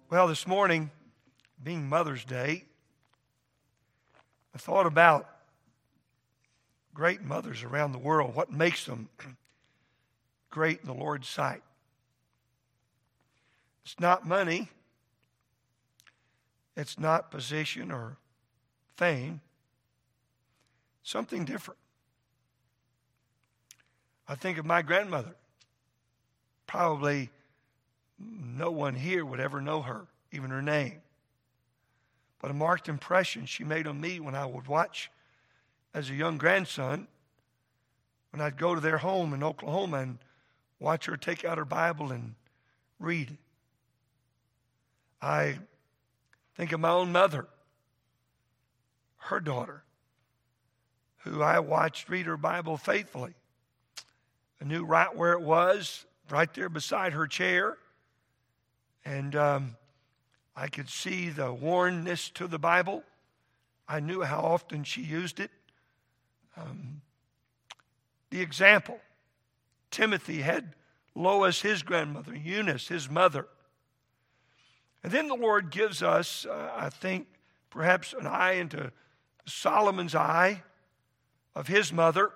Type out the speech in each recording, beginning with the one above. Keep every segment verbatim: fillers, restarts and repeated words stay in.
Well, this morning, being Mother's Day, I thought about great mothers around the world, what makes them great in the Lord's sight. It's not money. It's not position or fame. Something different. I think of my grandmother. Probably no one here would ever know her, even her name. But a marked impression she made on me when I would watch as a young grandson, when I'd go to their home in Oklahoma and watch her take out her Bible and read. I think of my own mother, her daughter, who I watched read her Bible faithfully. I knew right where it was, right there beside her chair. And um, I could see the wornness to the Bible. I knew how often she used it. Um, the example, Timothy had Lois, his grandmother, Eunice, his mother. And then the Lord gives us, uh, I think, perhaps an eye into Solomon's eye of his mother.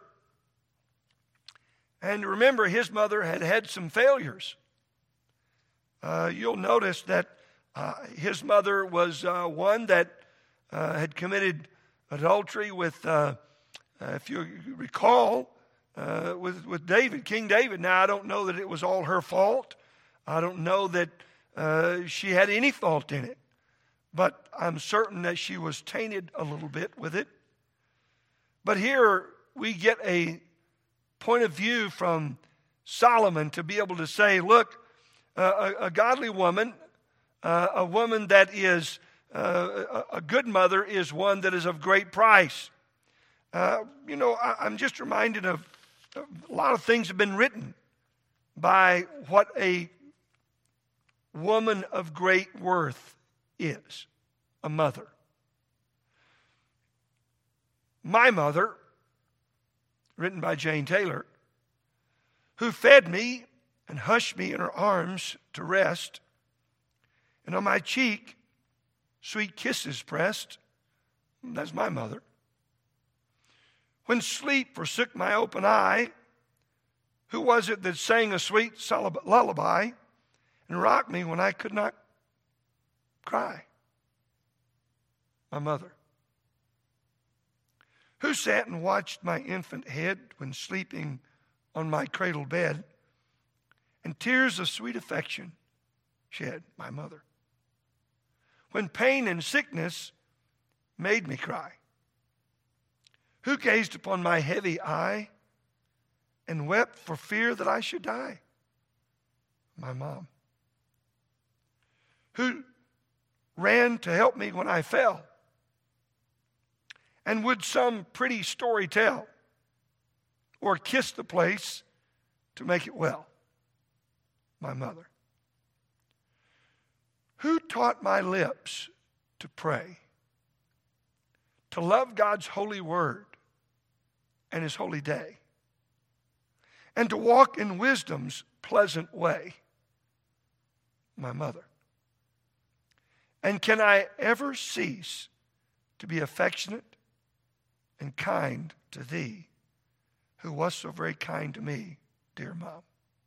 And remember, his mother had had some failures. Uh, you'll notice that uh, his mother was uh, one that uh, had committed adultery with, uh, uh, if you recall, uh, with, with David, King David. Now, I don't know that it was all her fault. I don't know that uh, she had any fault in it. But I'm certain that she was tainted a little bit with it. But here we get a point of view from Solomon to be able to say, look, uh, a, a godly woman, uh, a woman that is uh, a, a good mother is one that is of great price. Uh, you know, I, I'm just reminded of, of a lot of things have been written by what a woman of great worth is, a mother. My mother, written by Jane Taylor, who fed me and hushed me in her arms to rest, and on my cheek sweet kisses pressed. That's my mother. When sleep forsook my open eye, who was it that sang a sweet lullaby and rocked me when I could not cry? My mother. Who sat and watched my infant head when sleeping on my cradle bed, and tears of sweet affection shed? My mother. When pain and sickness made me cry, who gazed upon my heavy eye and wept for fear that I should die? My mom. Who ran to help me when I fell, and would some pretty story tell, or kiss the place to make it well? My mother. Who taught my lips to pray, to love God's holy word and his holy day, and to walk in wisdom's pleasant way? My mother. And can I ever cease to be affectionate and kind to thee, who was so very kind to me, dear Mom?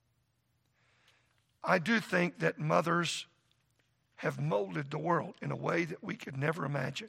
I do think that mothers have molded the world in a way that we could never imagine.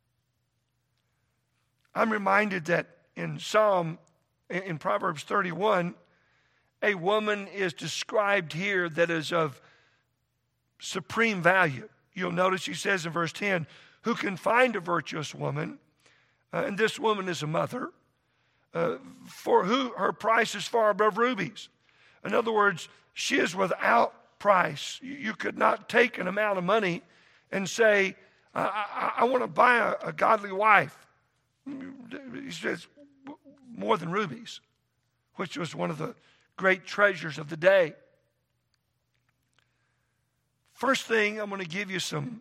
I'm reminded that in Psalm, in Proverbs thirty-one, a woman is described here that is of supreme value. You'll notice he says in verse ten, who can find a virtuous woman? Uh, and this woman is a mother, uh, for who her price is far above rubies. In other words, she is without price. You, you could not take an amount of money and say, I, I, I want to buy a, a godly wife. He says, more than rubies, which was one of the great treasures of the day. First thing, I'm going to give you some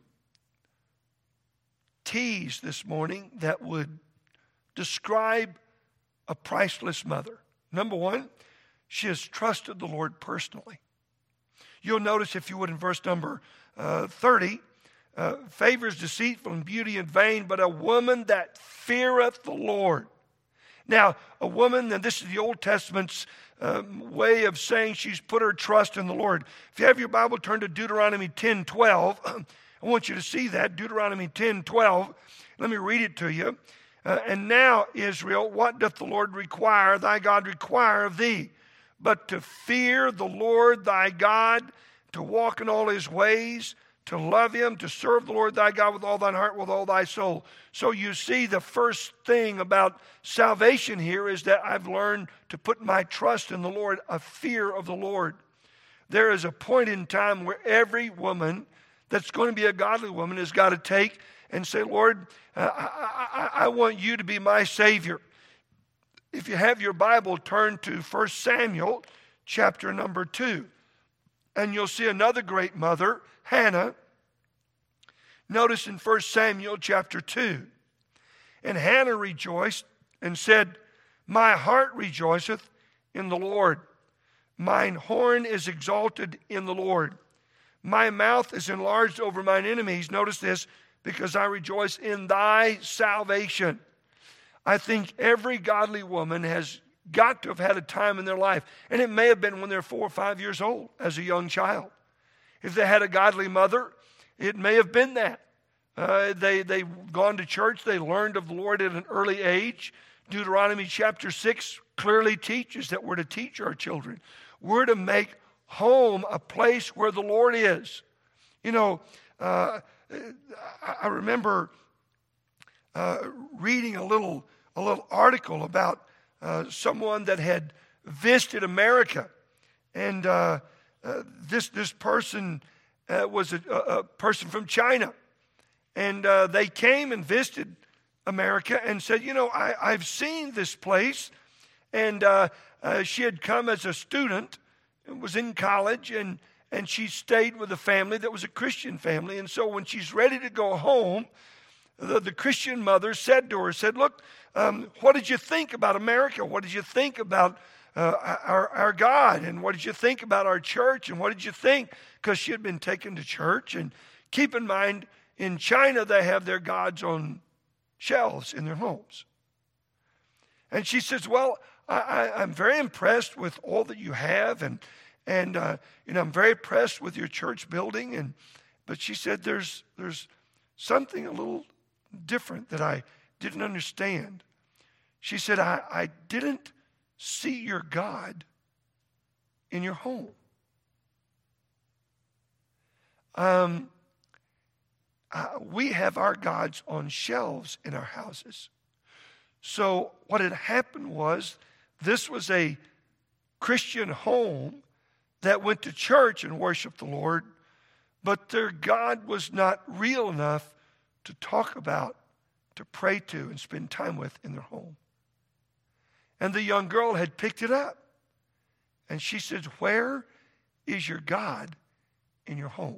tease this morning that would describe a priceless mother. Number one, she has trusted the Lord personally. You'll notice, if you would, in verse number uh, thirty. Uh, favor is deceitful and beauty in vain, but a woman that feareth the Lord. Now, a woman, and this is the Old Testament's um, way of saying she's put her trust in the Lord. If you have your Bible, turn to Deuteronomy ten twelve. I want you to see that, Deuteronomy ten twelve. Let me read it to you. Uh, and now, Israel, what doth the Lord require, thy God require of thee? But to fear the Lord thy God, to walk in all his ways, to love him, to serve the Lord thy God with all thine heart, with all thy soul. So you see, the first thing about salvation here is that I've learned to put my trust in the Lord, a fear of the Lord. There is a point in time where every woman that's going to be a godly woman has got to take and say, Lord, uh, I, I, I want you to be my Savior. If you have your Bible, turn to First Samuel chapter number two. And you'll see another great mother, Hannah. Notice in First Samuel chapter two. And Hannah rejoiced and said, my heart rejoiceth in the Lord. Mine horn is exalted in the Lord. My mouth is enlarged over mine enemies. Notice this, because I rejoice in thy salvation. I think every godly woman has got to have had a time in their life, and it may have been when they're four or five years old, as a young child. If they had a godly mother, it may have been that. Uh, they, they've gone to church, they learned of the Lord at an early age. Deuteronomy chapter six clearly teaches that we're to teach our children. We're to make home a place where the Lord is. You know, uh, I remember uh, reading a little, a little article about uh, someone that had visited America. And uh, uh, this, this person uh, was a, a person from China. And uh, they came and visited America and said, you know, I, I've seen this place. And uh, uh, she had come as a student, was in college, and, and she stayed with a family that was a Christian family. And so when she's ready to go home, the, the Christian mother said to her, said, look, um, what did you think about America? What did you think about uh, our, our God? And what did you think about our church? And what did you think? Because she had been taken to church. And keep in mind, in China, they have their gods on shelves in their homes. And she says, well, I, I, I'm very impressed with all that you have, and and uh, you know, I'm very impressed with your church building. And but she said, there's there's something a little different that I didn't understand. She said, I, I didn't see your God in your home. Um, uh, we have our gods on shelves in our houses. So what had happened was, this was a Christian home that went to church and worshiped the Lord, but their God was not real enough to talk about, to pray to, and spend time with in their home. And the young girl had picked it up. And she said, where is your God in your home?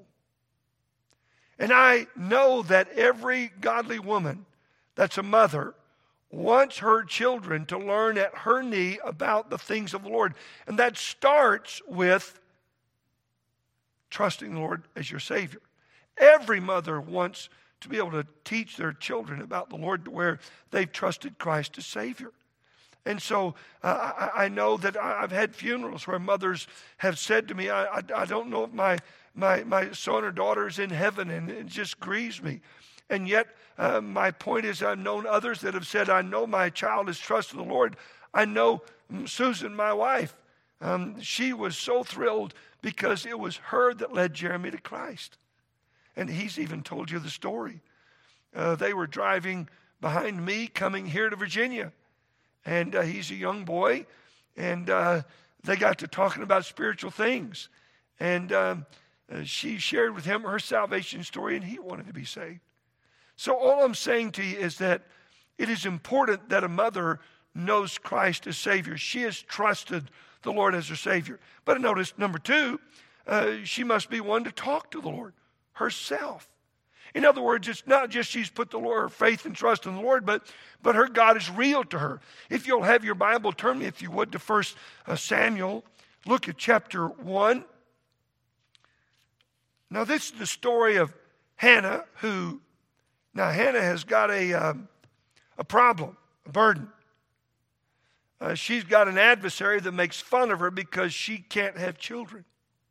And I know that every godly woman that's a mother wants her children to learn at her knee about the things of the Lord. And that starts with trusting the Lord as your Savior. Every mother wants to be able to teach their children about the Lord to where they've trusted Christ as Savior. And so uh, I, I know that I've had funerals where mothers have said to me, I, I, I don't know if my, my, my son or daughter is in heaven, and it just grieves me. And yet, uh, my point is, I've known others that have said, I know my child has trusted the Lord. I know Susan, my wife, um, she was so thrilled because it was her that led Jeremy to Christ. And he's even told you the story. Uh, they were driving behind me coming here to Virginia. And uh, he's a young boy. And uh, they got to talking about spiritual things. And um, uh, she shared with him her salvation story, and he wanted to be saved. So all I'm saying to you is that it is important that a mother knows Christ as Savior. She has trusted the Lord as her Savior. But notice, number two, uh, she must be one to talk to the Lord herself. In other words, it's not just she's put the Lord, her faith and trust in the Lord, but, but her God is real to her. If you'll have your Bible, turn me, if you would, to First Samuel. Look at chapter one. Now, this is the story of Hannah, who, now Hannah has got a, um, a problem, a burden. Uh, she's got an adversary that makes fun of her because she can't have children.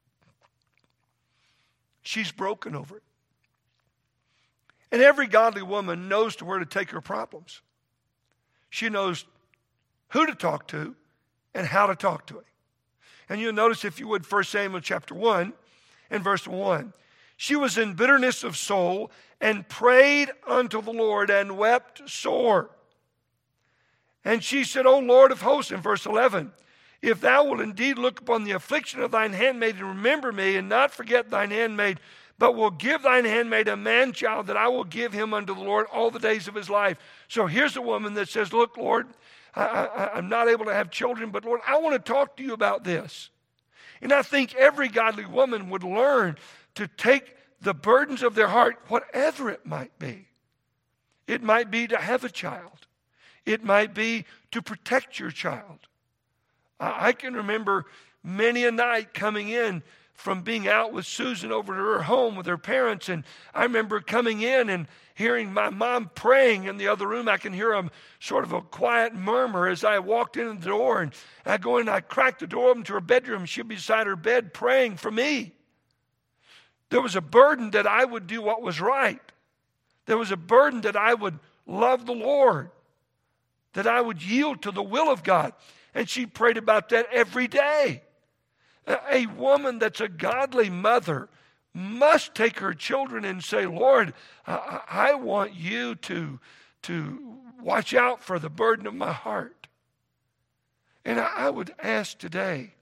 She's broken over it. And every godly woman knows to where to take her problems. She knows who to talk to and how to talk to him. And you'll notice, if you would, First Samuel chapter one and verse one. She was in bitterness of soul and prayed unto the Lord and wept sore. And she said, O Lord of hosts, in verse eleven, if thou wilt indeed look upon the affliction of thine handmaid and remember me, and not forget thine handmaid, but will give thine handmaid a man-child, that I will give him unto the Lord all the days of his life. So here's a woman that says, look, Lord, I, I, I'm not able to have children, but Lord, I want to talk to you about this. And I think every godly woman would learn to take the burdens of their heart, whatever it might be. It might be to have a child. It might be to protect your child. I can remember many a night coming in from being out with Susan over to her home with her parents. And I remember coming in and hearing my mom praying in the other room. I can hear a sort of a quiet murmur as I walked in the door. And I go in and I cracked the door open to her bedroom. She'd be beside her bed praying for me. There was a burden that I would do what was right. There was a burden that I would love the Lord, that I would yield to the will of God. And she prayed about that every day. A woman that's a godly mother must take her children and say, Lord, I want you to, to watch out for the burden of my heart. And I would ask today,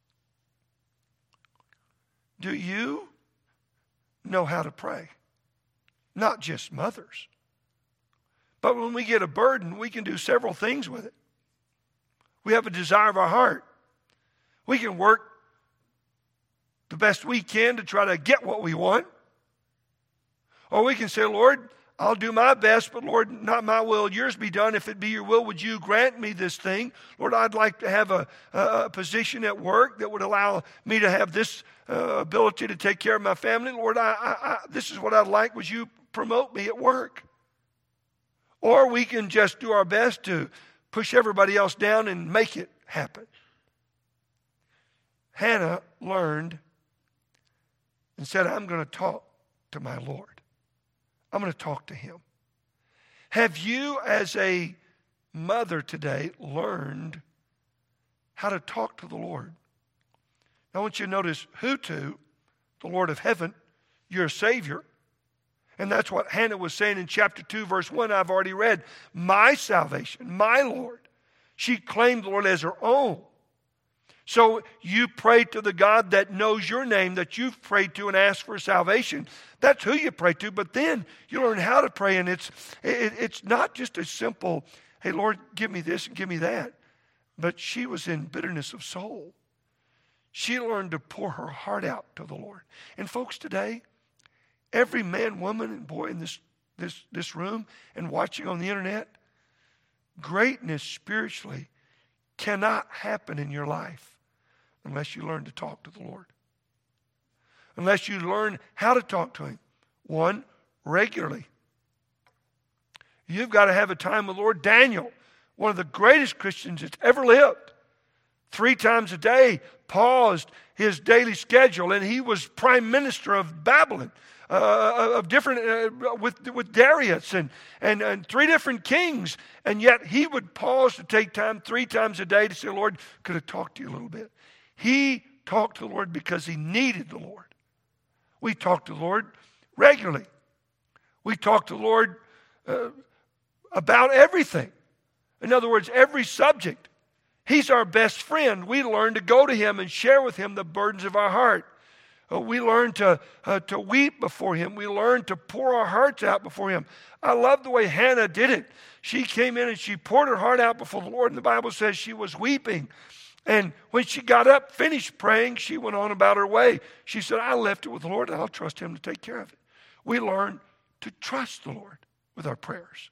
do you know how to pray? Not just mothers. But when we get a burden, we can do several things with it. We have a desire of our heart. We can work the best we can to try to get what we want. Or we can say, Lord, I'll do my best, but Lord, not my will, yours be done. If it be your will, would you grant me this thing? Lord, I'd like to have a, a position at work that would allow me to have this uh, ability to take care of my family. Lord, I, I, I, this is what I'd like. Would you promote me at work? Or we can just do our best to push everybody else down and make it happen. Hannah learned and said, I'm going to talk to my Lord. I'm going to talk to him. Have you, as a mother today, learned how to talk to the Lord? Now, I want you to notice who to, the Lord of heaven, your Savior. And that's what Hannah was saying in chapter two, verse one, I've already read. My salvation, my Lord. She claimed the Lord as her own. So you pray to the God that knows your name, that you've prayed to and asked for salvation. That's who you pray to. But then you learn how to pray. And it's, it, it's not just a simple, hey, Lord, give me this and give me that. But she was in bitterness of soul. She learned to pour her heart out to the Lord. And folks, today, every man, woman, and boy in this, this, this room and watching on the internet, greatness spiritually cannot happen in your life unless you learn to talk to the Lord. Unless you learn how to talk to him. One, regularly. You've got to have a time with the Lord. Daniel, one of the greatest Christians that's ever lived, three times a day paused his daily schedule, and he was prime minister of Babylon. Uh, of different, uh, with, with Darius and, and, and three different kings. And yet he would pause to take time three times a day to say, Lord, could I talk to you a little bit? He talked to the Lord because he needed the Lord. We talk to the Lord regularly. We talk to the Lord uh, about everything. In other words, every subject. He's our best friend. We learn to go to him and share with him the burdens of our heart. We learn to, uh, to weep before him. We learn to pour our hearts out before him. I love the way Hannah did it. She came in and she poured her heart out before the Lord. And the Bible says she was weeping. And when she got up, finished praying, she went on about her way. She said, I left it with the Lord and I'll trust him to take care of it. We learn to trust the Lord with our prayers.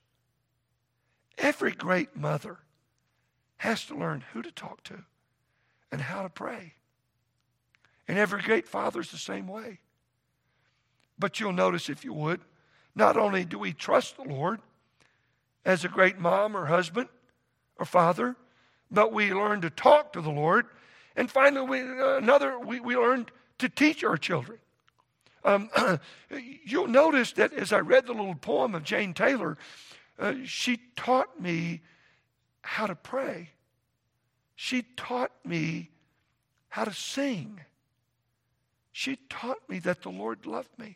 Every great mother has to learn who to talk to and how to pray. And every great father is the same way. But you'll notice, if you would, not only do we trust the Lord as a great mom or husband or father, but we learn to talk to the Lord. And finally, we, uh, another, we, we learn to teach our children. Um, you'll notice that as I read the little poem of Jane Taylor, uh, she taught me how to pray. She taught me how to sing. She taught me that the Lord loved me.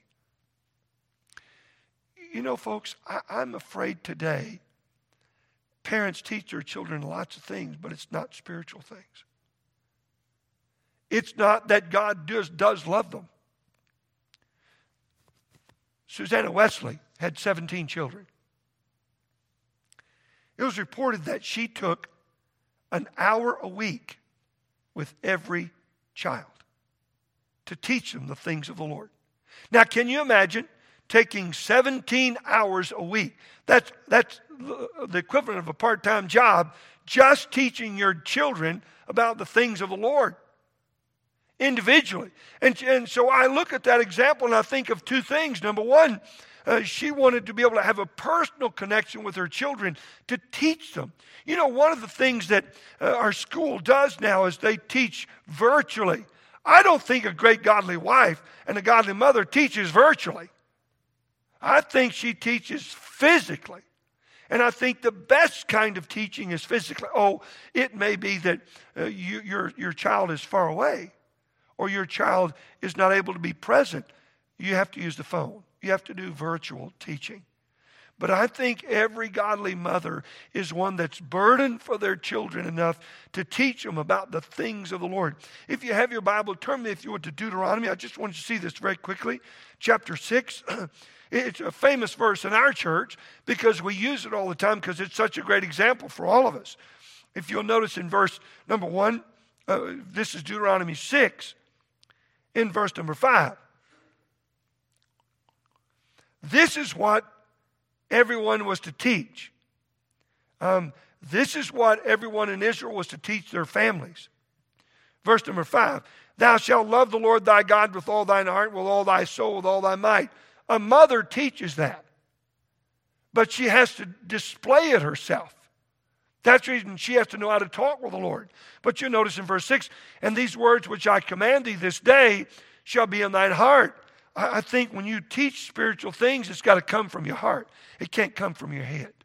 You know, folks, I, I'm afraid today parents teach their children lots of things, but it's not spiritual things. It's not that God does, does love them. Susanna Wesley had seventeen children. It was reported that she took an hour a week with every child to teach them the things of the Lord. Now, can you imagine taking seventeen hours a week? That's, that's the equivalent of a part-time job, just teaching your children about the things of the Lord individually. And, and so I look at that example and I think of two things. Number one, uh, she wanted to be able to have a personal connection with her children to teach them. You know, one of the things that uh, our school does now is they teach virtually. I don't think a great godly wife and a godly mother teaches virtually. I think she teaches physically. And I think the best kind of teaching is physically. Oh, it may be that uh, you, your, your child is far away, or your child is not able to be present. You have to use the phone. You have to do virtual teaching. But I think every godly mother is one that's burdened for their children enough to teach them about the things of the Lord. If you have your Bible, turn me, if you would, to Deuteronomy. I just want you to see this very quickly. Chapter six. It's a famous verse in our church because we use it all the time because it's such a great example for all of us. If you'll notice in verse number one, uh, this is Deuteronomy six, in verse number five. This is what everyone was to teach. Um, this is what everyone in Israel was to teach their families. Verse number five. Thou shalt love the Lord thy God with all thine heart, with all thy soul, with all thy might. A mother teaches that. But she has to display it herself. That's the reason she has to know how to talk with the Lord. But you notice in verse six, and these words which I command thee this day shall be in thine heart. I think when you teach spiritual things, it's got to come from your heart. It can't come from your head.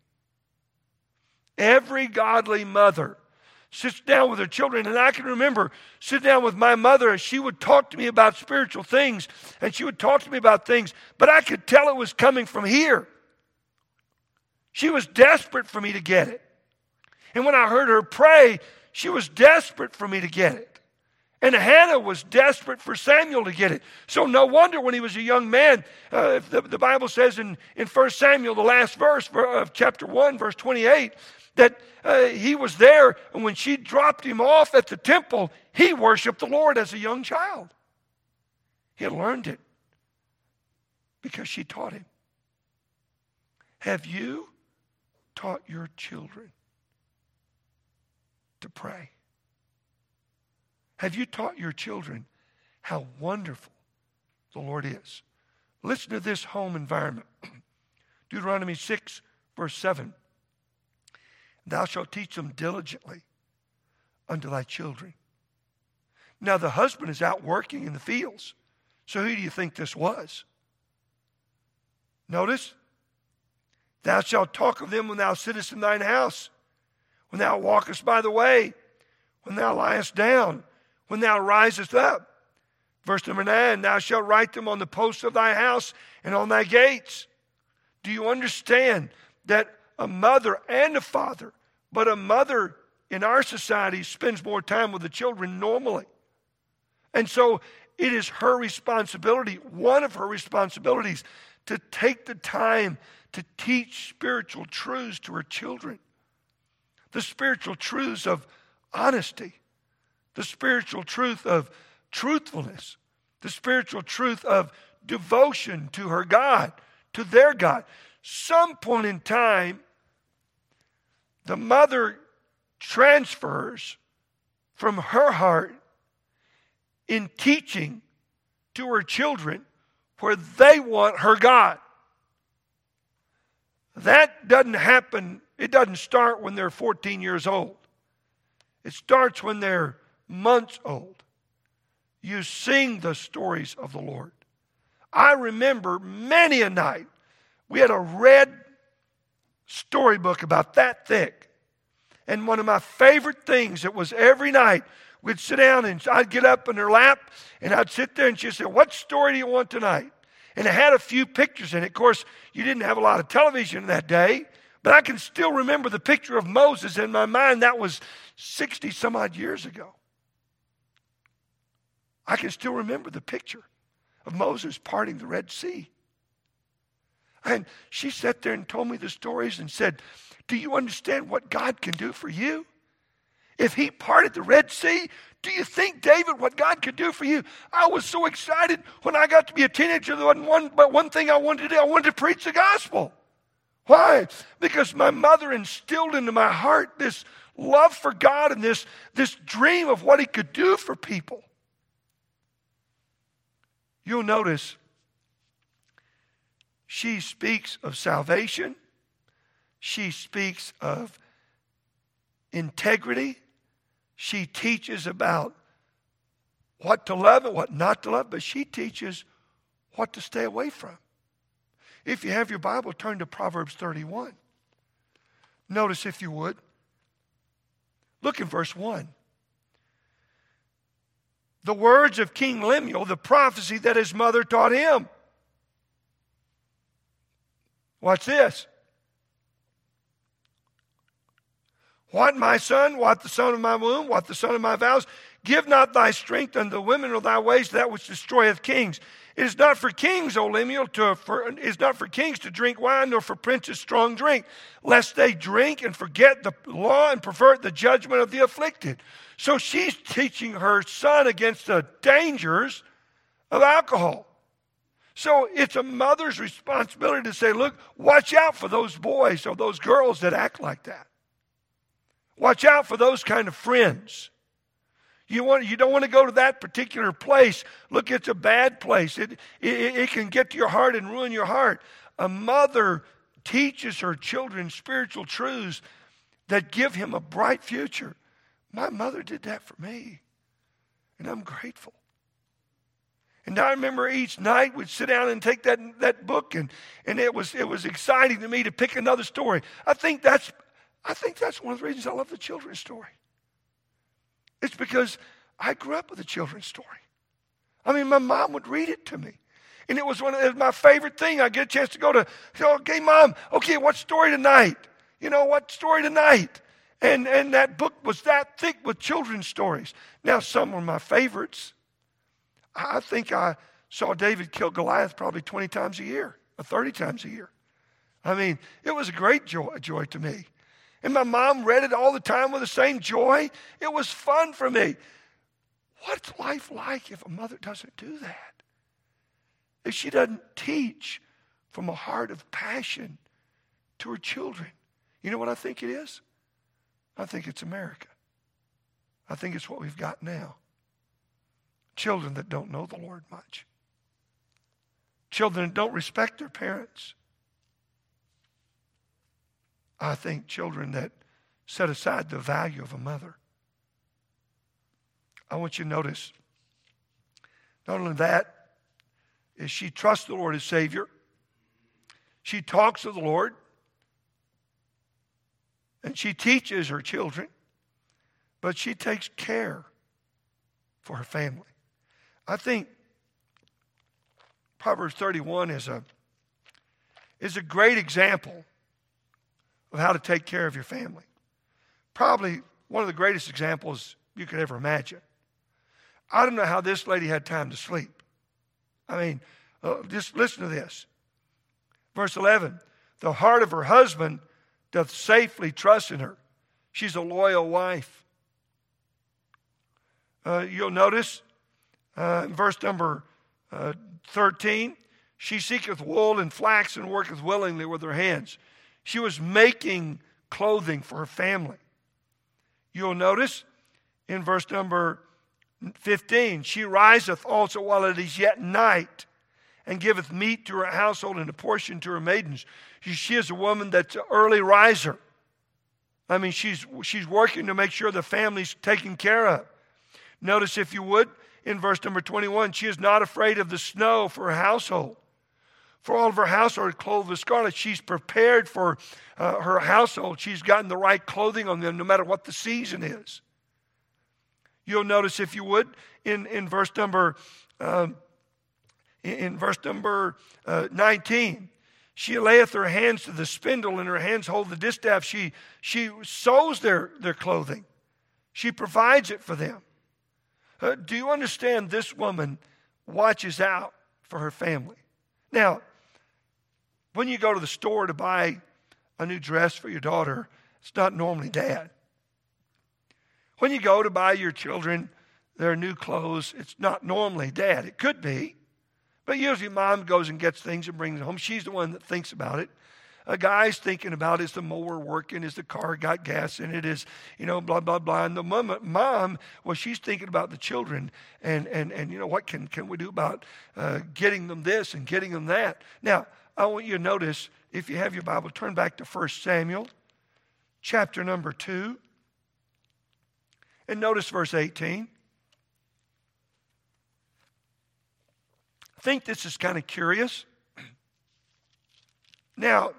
Every godly mother sits down with her children, and I can remember sitting down with my mother as she would talk to me about spiritual things, and she would talk to me about things, but I could tell it was coming from here. She was desperate for me to get it. And when I heard her pray, she was desperate for me to get it. And Hannah was desperate for Samuel to get it. So no wonder when he was a young man, uh, the, the Bible says in, in First Samuel, the last verse of chapter one, verse twenty-eight, that uh, he was there, and when she dropped him off at the temple, he worshiped the Lord as a young child. He had learned it because she taught him. Have you taught your children to pray? Have you taught your children how wonderful the Lord is? Listen to this home environment. Deuteronomy six, verse seven. Thou shalt teach them diligently unto thy children. Now the husband is out working in the fields. So who do you think this was? Notice, thou shalt talk of them when thou sittest in thine house, when thou walkest by the way, when thou liest down, when thou risest up. Verse number nine, thou shalt write them on the posts of thy house and on thy gates. Do you understand that a mother and a father, but a mother in our society spends more time with the children normally? And so it is her responsibility, one of her responsibilities, to take the time to teach spiritual truths to her children. The spiritual truths of honesty, the spiritual truth of truthfulness, the spiritual truth of devotion to her God, to their God. Some point in time, the mother transfers from her heart in teaching to her children where they want her God. That doesn't happen. It doesn't start when they're fourteen years old. It starts when they're months old. You sing the stories of the Lord. I remember many a night, we had a red storybook about that thick. And one of my favorite things, it was every night, we'd sit down and I'd get up in her lap and I'd sit there and she'd say, what story do you want tonight? And it had a few pictures in it. Of course, you didn't have a lot of television that day, but I can still remember the picture of Moses in my mind. That was sixty some odd years ago. I can still remember the picture of Moses parting the Red Sea. And she sat there and told me the stories and said, do you understand what God can do for you? If he parted the Red Sea, do you think, David, what God could do for you? I was so excited when I got to be a teenager. There wasn't one, but one thing I wanted to do. I wanted to preach the gospel. Why? Because my mother instilled into my heart this love for God and this, this dream of what he could do for people. You'll notice she speaks of salvation. She speaks of integrity. She teaches about what to love and what not to love, but she teaches what to stay away from. If you have your Bible, turn to Proverbs thirty-one. Notice, if you would, look in verse one. The words of King Lemuel, the prophecy that his mother taught him. Watch this. What, my son? What, the son of my womb? What, the son of my vows? Give not thy strength unto the women of thy ways, that which destroyeth kings. It is not for kings, O Lemuel, to, for, it is not for kings to drink wine, nor for princes strong drink, lest they drink and forget the law and pervert the judgment of the afflicted. So she's teaching her son against the dangers of alcohol. So it's a mother's responsibility to say, look, watch out for those boys or those girls that act like that. Watch out for those kind of friends. You want, you don't want to go to that particular place. Look, it's a bad place. It, it, it can get to your heart and ruin your heart. A mother teaches her children spiritual truths that give him a bright future. My mother did that for me, and I'm grateful. And I remember each night we'd sit down and take that, that book, and, and it was it was exciting to me to pick another story. I think that's I think that's one of the reasons I love the children's story. It's because I grew up with a children's story. I mean, my mom would read it to me. And it was one of it was my favorite thing. I get a chance to go to, okay, Mom, okay, what story tonight? You know, what story tonight? And and that book was that thick with children's stories. Now, some were my favorites. I think I saw David kill Goliath probably twenty times a year, or thirty times a year. I mean, it was a great joy, joy to me. And my mom read it all the time with the same joy. It was fun for me. What's life like if a mother doesn't do that? If she doesn't teach from a heart of passion to her children? You know what I think it is? I think it's America. I think it's what we've got now. Children that don't know the Lord much. Children that don't respect their parents. I think children that set aside the value of a mother. I want you to notice, not only that, is she trusts the Lord as Savior. She talks to the Lord. And she teaches her children. But she takes care for her family. I think Proverbs thirty-one is a, is a great example of how to take care of your family. Probably one of the greatest examples you could ever imagine. I don't know how this lady had time to sleep. I mean, uh, just listen to this. Verse eleven, the heart of her husband doth safely trust in her. She's a loyal wife. Uh, you'll notice uh, in verse number uh, thirteen, she seeketh wool and flax and worketh willingly with her hands. She was making clothing for her family. You'll notice in verse number fifteen, she riseth also while it is yet night, and giveth meat to her household and a portion to her maidens. She, she is a woman that's an early riser. I mean, she's, she's working to make sure the family's taken care of. Notice, if you would, in verse number twenty-one, she is not afraid of the snow for her household. For all of her household are clothed with scarlet. She's prepared for uh, her household. She's gotten the right clothing on them no matter what the season is. You'll notice, if you would, in, in verse number um, in, in verse number uh, nineteen, she layeth her hands to the spindle and her hands hold the distaff. She, she sews their, their clothing. She provides it for them. Uh, do you understand, this woman watches out for her family? Now, when you go to the store to buy a new dress for your daughter, it's not normally Dad. When you go to buy your children their new clothes, it's not normally Dad. It could be, but usually Mom goes and gets things and brings it home. She's the one that thinks about it. A guy's thinking about, is the mower working? Is the car got gas in it? Is, you know, blah, blah, blah. And the mom, mom well, she's thinking about the children and, and, and you know, what can, can we do about uh, getting them this and getting them that? Now, I want you to notice, if you have your Bible, turn back to First Samuel, chapter number two. And notice verse eighteen. I think this is kind of curious. Now,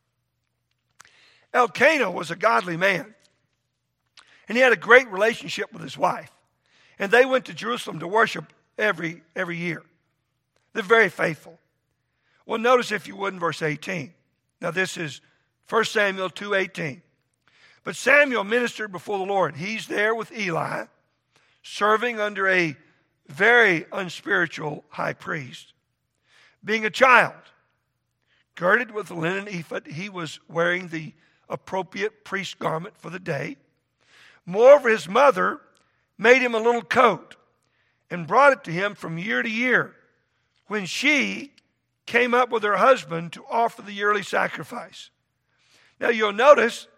Elkanah was a godly man, and he had a great relationship with his wife. And they went to Jerusalem to worship every, every year. They're very faithful. Well, notice, if you would, in verse eighteen. Now, this is First Samuel two eighteen. But Samuel ministered before the Lord. He's there with Eli, serving under a very unspiritual high priest. Being a child, girded with a linen ephod, he was wearing the appropriate priest garment for the day. Moreover, his mother made him a little coat and brought it to him from year to year, when she came up with her husband to offer the yearly sacrifice. Now, you'll notice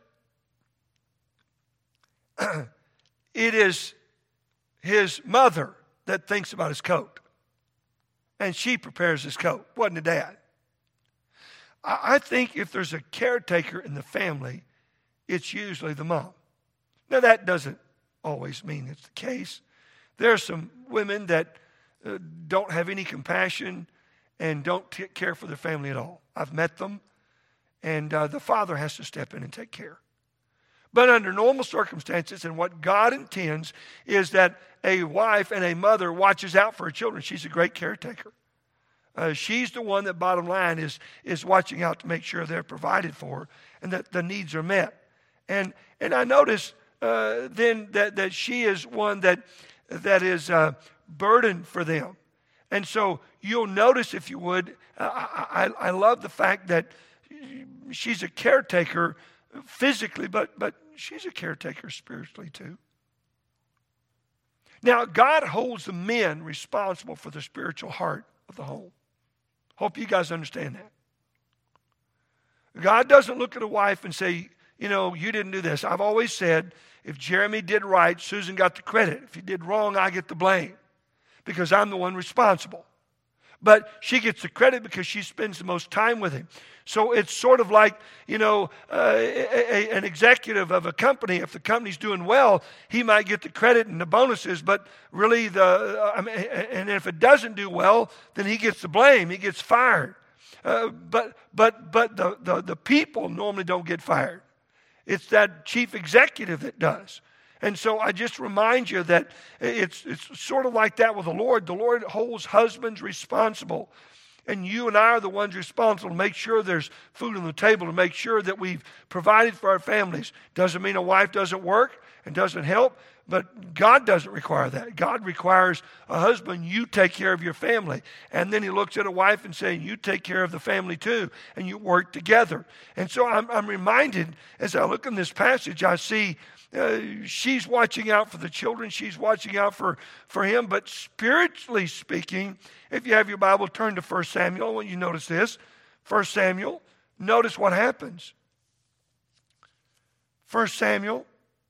it is his mother that thinks about his coat, and she prepares his coat. Wasn't it, Dad? I think if there's a caretaker in the family, it's usually the mom. Now, that doesn't always mean it's the case. There are some women that uh, don't have any compassion and don't t- care for their family at all. I've met them, and uh, the father has to step in and take care. But under normal circumstances, and what God intends, is that a wife and a mother watches out for her children. She's a great caretaker. Uh, she's the one that, bottom line, is, is watching out to make sure they're provided for and that the needs are met. And and I notice uh, then that, that she is one that that is uh, burdened for them. And so you'll notice, if you would, I, I, I love the fact that she's a caretaker physically, but but she's a caretaker spiritually too. Now, God holds the men responsible for the spiritual heart of the home. Hope you guys understand that. God doesn't look at a wife and say, you know, you didn't do this. I've always said, if Jeremy did right, Susan got the credit. If he did wrong, I get the blame, because I'm the one responsible. But she gets the credit because she spends the most time with him. So it's sort of like, you know, uh, a, a, an executive of a company. If the company's doing well, he might get the credit and the bonuses. But really, the uh, I mean, and if it doesn't do well, then he gets the blame. He gets fired. Uh, but but but the, the the people normally don't get fired. It's that chief executive that does. And so I just remind you that it's it's sort of like that with the Lord. The Lord holds husbands responsible. And you and I are the ones responsible to make sure there's food on the table, to make sure that we've provided for our families. Doesn't mean a wife doesn't work and doesn't help, but God doesn't require that. God requires a husband, you take care of your family. And then he looks at a wife and saying, you take care of the family too, and you work together. And so I'm, I'm reminded, as I look in this passage, I see Uh, she's watching out for the children. She's watching out for, for him. But spiritually speaking, if you have your Bible, turn to First Samuel. I want you to notice this. First Samuel, notice what happens. First Samuel.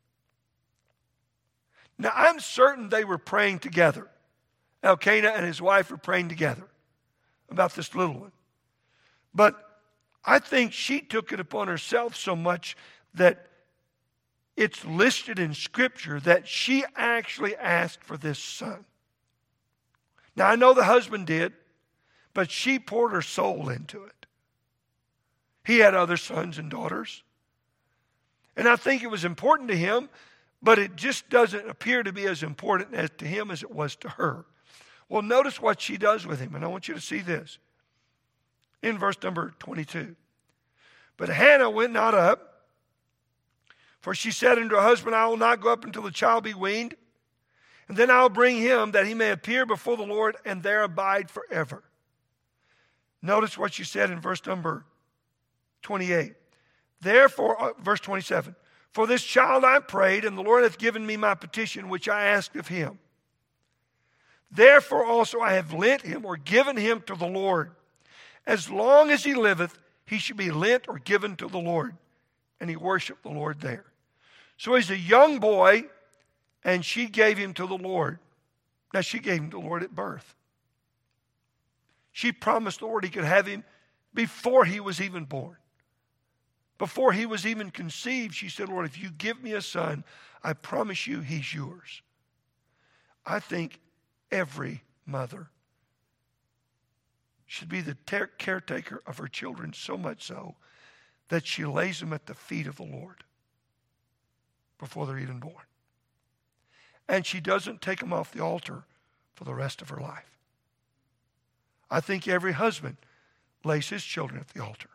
Now, I'm certain they were praying together. Elkanah and his wife were praying together. about this little one. But I think she took it upon herself so much that it's listed in Scripture that she actually asked for this son. Now, I know the husband did, but she poured her soul into it. He had other sons and daughters. And I think it was important to him, but it just doesn't appear to be as important as to him as it was to her. Well, notice what she does with him, and I want you to see this. In verse number twenty-two. But Hannah went not up, for she said unto her husband, I will not go up until the child be weaned, and then I will bring him that he may appear before the Lord and there abide forever. Notice what she said in verse number twenty-eight. Therefore, uh, verse twenty-seven, for this child I prayed, and the Lord hath given me my petition, which I asked of him. Therefore also I have lent him, or given him to the Lord. As long as he liveth, he should be lent or given to the Lord. And he worshiped the Lord there. So he's a young boy, and she gave him to the Lord. Now, she gave him to the Lord at birth. She promised the Lord he could have him before he was even born. Before he was even conceived, she said, Lord, if you give me a son, I promise you he's yours. I think every mother should be the ter- caretaker of her children, so much so that she lays them at the feet of the Lord before they're even born. And she doesn't take them off the altar for the rest of her life. I think every husband lays his children at the altar.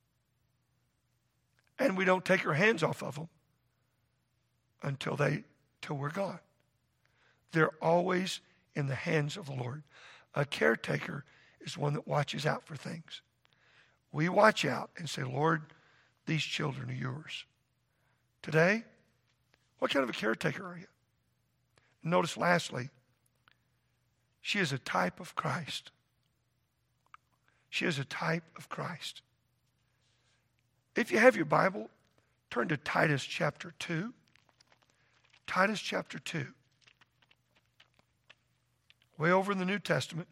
And we don't take our hands off of them until they, till we're gone. They're always in the hands of the Lord. A caretaker is one that watches out for things. We watch out and say, Lord, these children are yours. Today, what kind of a caretaker are you? Notice lastly, she is a type of Christ. She is a type of Christ. If you have your Bible, turn to Titus chapter two. Titus chapter two. Way over in the New Testament.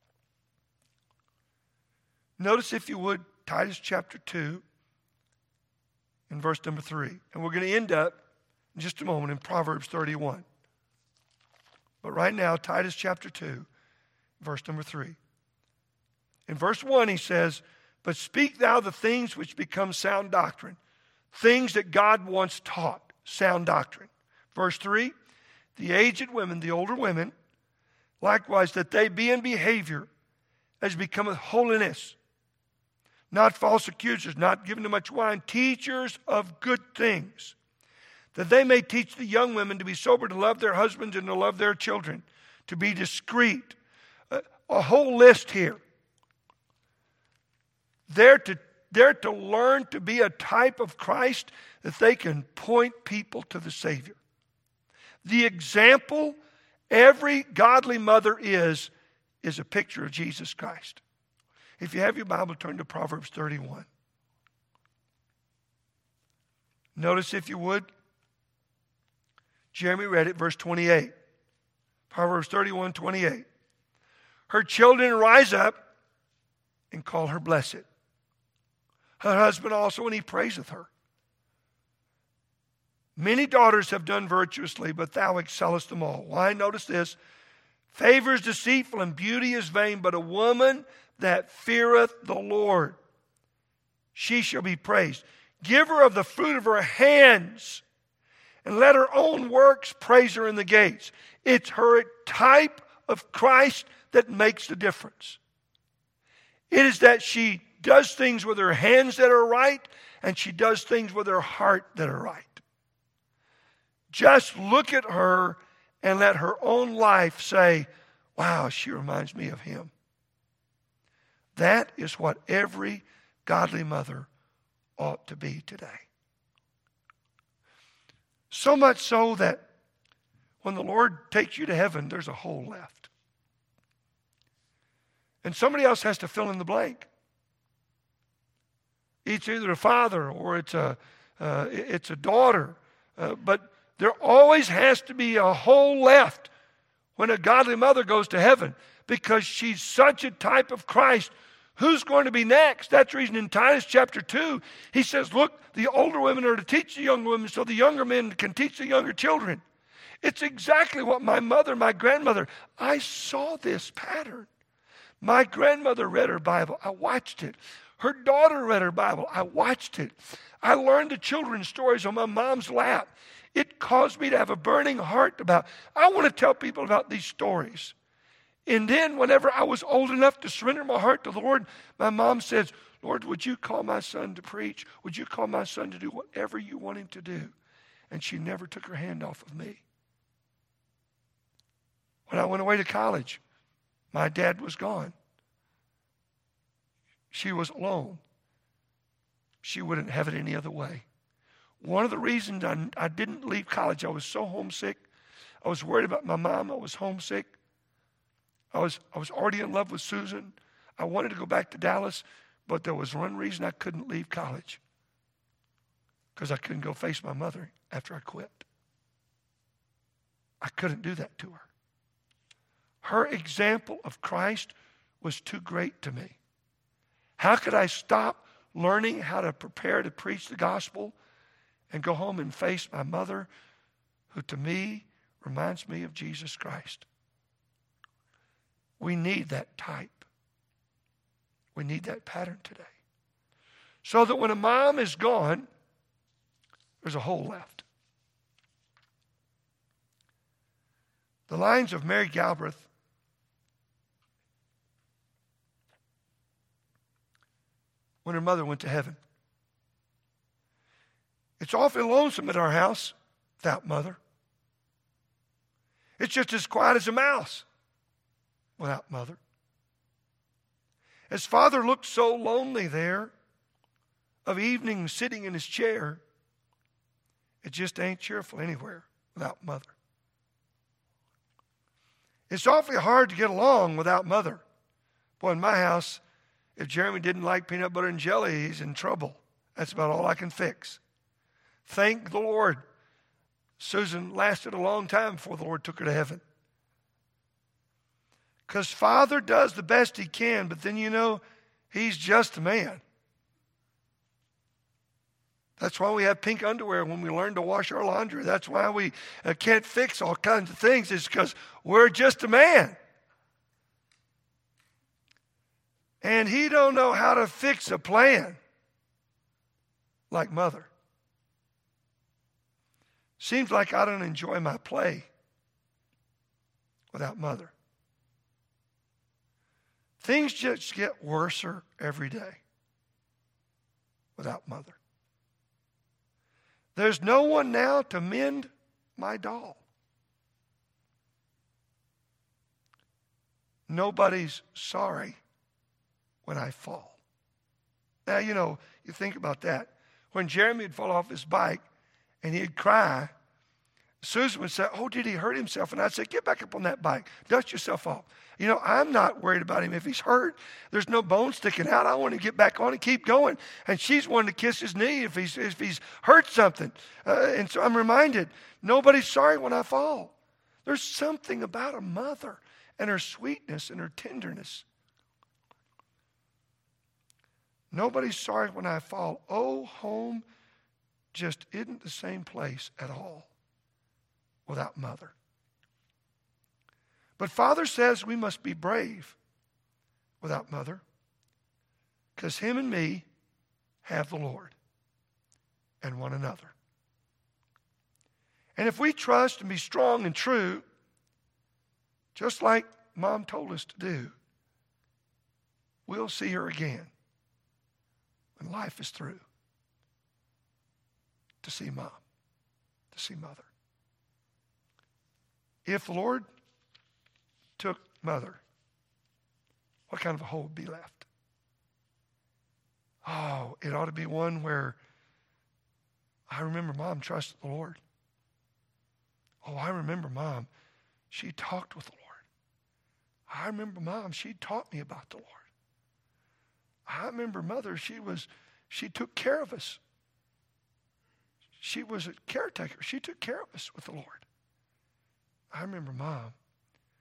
Notice, if you would, Titus chapter two and verse number three. And we're going to end up in just a moment in Proverbs thirty-one. But right now, Titus chapter two, verse number three. In verse one, he says, but speak thou the things which become sound doctrine, things that God once taught, sound doctrine. Verse three, the aged women, the older women, likewise, that they be in behavior as becometh holiness, not false accusers, not given to much wine, teachers of good things, that they may teach the young women to be sober, to love their husbands, and to love their children, to be discreet. A, a whole list here. They're to, they're to learn to be a type of Christ that they can point people to the Savior. The example every godly mother is, is a picture of Jesus Christ. If you have your Bible, turn to Proverbs thirty-one. Notice, if you would, Jeremy read it, verse twenty-eight. Proverbs thirty-one, twenty-eight. Her children rise up and call her blessed. Her husband also, and he praiseth her. Many daughters have done virtuously, but thou excellest them all. Why? Notice this. Favor is deceitful and beauty is vain, but a woman that feareth the Lord, she shall be praised. Give her of the fruit of her hands, and let her own works praise her in the gates. It's her type of Christ that makes the difference. It is that she does things with her hands that are right, and she does things with her heart that are right. Just look at her and let her own life say, wow, she reminds me of him. That is what every godly mother ought to be today. So much so that when the Lord takes you to heaven, there's a hole left. And somebody else has to fill in the blank. It's either a father or it's a, uh, it's a daughter. Uh, but there always has to be a hole left when a godly mother goes to heaven because she's such a type of Christ. Who's going to be next? That's the reason in Titus chapter two, he says, look, the older women are to teach the younger women so the younger men can teach the younger children. It's exactly what my mother, my grandmother, I saw this pattern. My grandmother read her Bible. I watched it. Her daughter read her Bible. I watched it. I learned the children's stories on my mom's lap. It caused me to have a burning heart about, I want to tell people about these stories. And then whenever I was old enough to surrender my heart to the Lord, my mom says, Lord, would you call my son to preach? Would you call my son to do whatever you want him to do? And she never took her hand off of me. When I went away to college, my dad was gone. She was alone. She wouldn't have it any other way. One of the reasons I, I didn't leave college, I was so homesick. I was worried about my mom. I was homesick. I was, I was already in love with Susan. I wanted to go back to Dallas, but there was one reason I couldn't leave college. Because I couldn't go face my mother after I quit. I couldn't do that to her. Her example of Christ was too great to me. How could I stop learning how to prepare to preach the gospel and go home and face my mother, who to me reminds me of Jesus Christ? We need that type. We need that pattern today. So that when a mom is gone, there's a hole left. The lines of Mary Galbraith when her mother went to heaven. It's awfully lonesome at our house without mother. It's just as quiet as a mouse without mother. As father looked so lonely there of evenings sitting in his chair, it just ain't cheerful anywhere without mother. It's awfully hard to get along without mother. Boy, in my house, if Jeremy didn't like peanut butter and jelly, he's in trouble. That's about all I can fix. Thank the Lord. Susan lasted a long time before the Lord took her to heaven. Because father does the best he can, but then you know, he's just a man. That's why we have pink underwear when we learn to wash our laundry. That's why we uh, can't fix all kinds of things. It's because we're just a man. And he don't know how to fix a plan like mother. Seems like I don't enjoy my play without mother. Things just get worser every day without mother. There's no one now to mend my doll. Nobody's sorry when I fall. Now, you know, you think about that. When Jeremy would fall off his bike and he'd cry, Susan would say, oh, did he hurt himself? And I'd say, get back up on that bike. Dust yourself off. You know, I'm not worried about him. If he's hurt, there's no bone sticking out. I want to get back on and keep going. And she's wanting to kiss his knee if he's, if he's hurt something. Uh, and so I'm reminded, nobody's sorry when I fall. There's something about a mother and her sweetness and her tenderness. Nobody's sorry when I fall. Oh, home just isn't the same place at all without mother. But Father says we must be brave without mother, because him and me have the Lord and one another. And if we trust and be strong and true, just like Mom told us to do, we'll see her again when life is through, to see Mom, to see Mother. If the Lord took Mother, what kind of a hole would be left? Oh, it ought to be one where I remember Mom trusted the Lord. Oh, I remember Mom, she talked with the Lord. I remember Mom, she taught me about the Lord. I remember Mother, she was, she took care of us. She was a caretaker. She took care of us with the Lord. I remember Mom,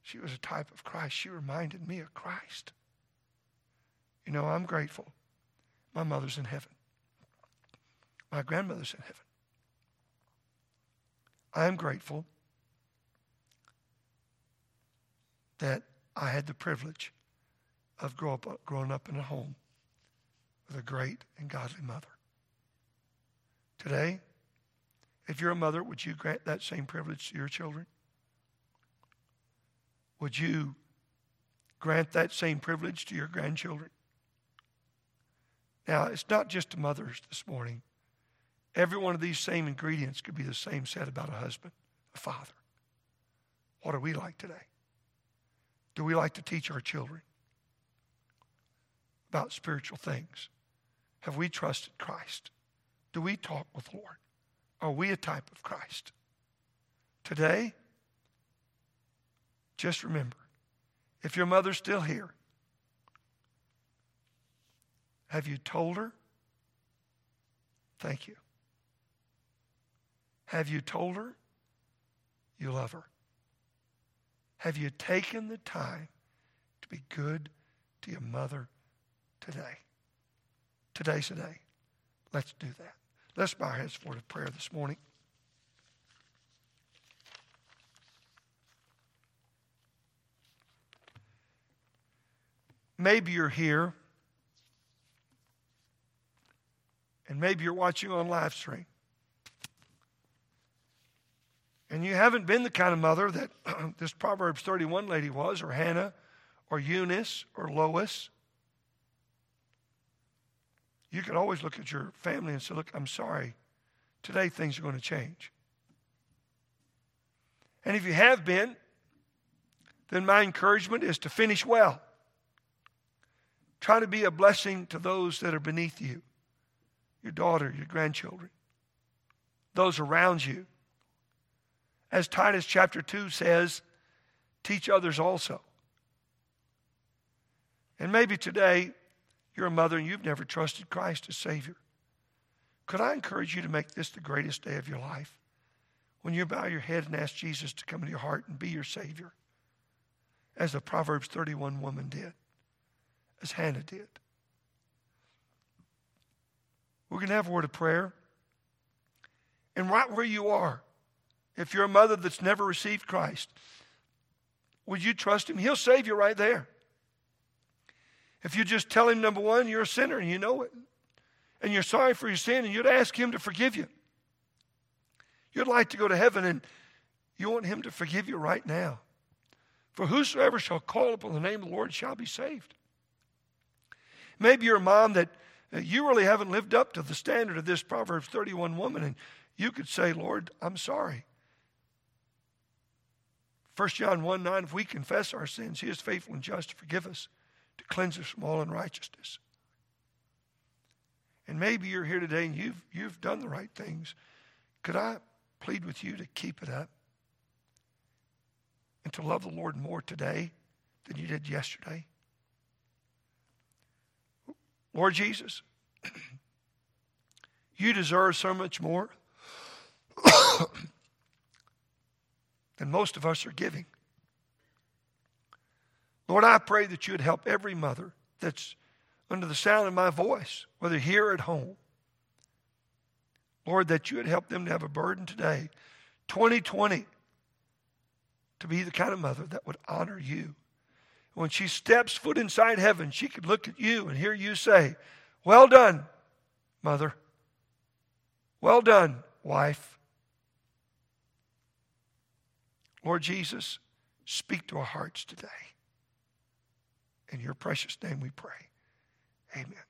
She was a type of Christ. She reminded me of Christ. You know, I'm grateful. My mother's in heaven. My grandmother's in heaven. I'm grateful that I had the privilege of grow up, growing up in a home with a great and godly mother. Today, if you're a mother, would you grant that same privilege to your children? Would you grant that same privilege to your grandchildren? Now, it's not just to mothers this morning. Every one of these same ingredients could be the same said about a husband, a father. What are we like today? Do we like to teach our children about spiritual things? Have we trusted Christ? Do we talk with the Lord? Are we a type of Christ? Today, just remember, if your mother's still here, have you told her? Thank you. Have you told her you love her? Have you taken the time to be good to your mother today? Today's the day. Let's do that. Let's bow our heads for the prayer this morning. Maybe you're here, and maybe you're watching on live stream, and you haven't been the kind of mother that this Proverbs thirty-one lady was, or Hannah, or Eunice, or Lois. You can always look at your family and say, look, I'm sorry. Today things are going to change. And if you have been, then my encouragement is to finish well. Try to be a blessing to those that are beneath you, your daughter, your grandchildren, those around you. As Titus chapter two says, teach others also. And maybe today you're a mother and you've never trusted Christ as Savior. Could I encourage you to make this the greatest day of your life? When you bow your head and ask Jesus to come into your heart and be your Savior, as the Proverbs thirty-one woman did, as Hannah did. We're going to have a word of prayer. And right where you are, if you're a mother that's never received Christ, would you trust Him? He'll save you right there. If you just tell Him, number one, you're a sinner and you know it, and you're sorry for your sin, and you'd ask Him to forgive you. You'd like to go to heaven, and you want Him to forgive you right now. For whosoever shall call upon the name of the Lord shall be saved. Maybe you're a mom that you really haven't lived up to the standard of this Proverbs thirty-one woman, and you could say, Lord, I'm sorry. First John one nine, if we confess our sins, He is faithful and just to forgive us, to cleanse us from all unrighteousness. And maybe you're here today and you've, you've done the right things. Could I plead with you to keep it up and to love the Lord more today than you did yesterday? Lord Jesus, you deserve so much more than most of us are giving. Lord, I pray that you would help every mother that's under the sound of my voice, whether here or at home. Lord, that you would help them to have a burden today, twenty twenty, to be the kind of mother that would honor you. When she steps foot inside heaven, she could look at you and hear you say, well done, mother. Well done, wife. Lord Jesus, speak to our hearts today. In your precious name we pray. Amen.